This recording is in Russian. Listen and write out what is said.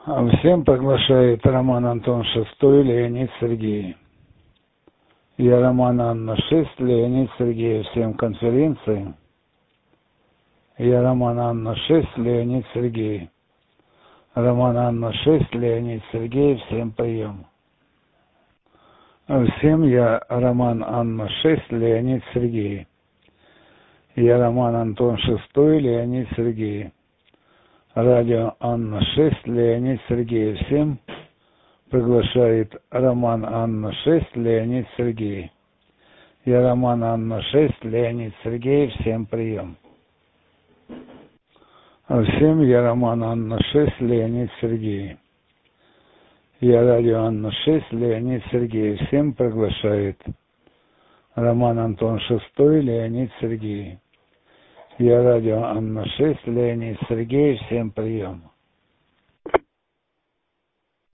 Всем приглашает Роман Антон Шестой, Леонид Сергей. Я Роман Анна 6, Леонид Сергей. Всем конференции. Я Роман Анна 6, Леонид Сергей. Роман Анна 6, Леонид Сергей. Всем прием. Всем я Роман Анна 6, Леонид Сергей. Я Роман Антон Шестой, Леонид Сергей. Радио Анна 6, Леонид Сергей. Всем приглашает Роман Анна 6, Леонид Сергей. Я Роман Анна 6, Леонид Сергей. Всем прием. Всем я Роман Анна 6, Леонид Сергей. Я радио Анна 6, Леонид Сергей. Всем приглашает Роман Антон Шестой, Леонид Сергей. Я радио Анна 6, Леонид Сергей. Всем прием.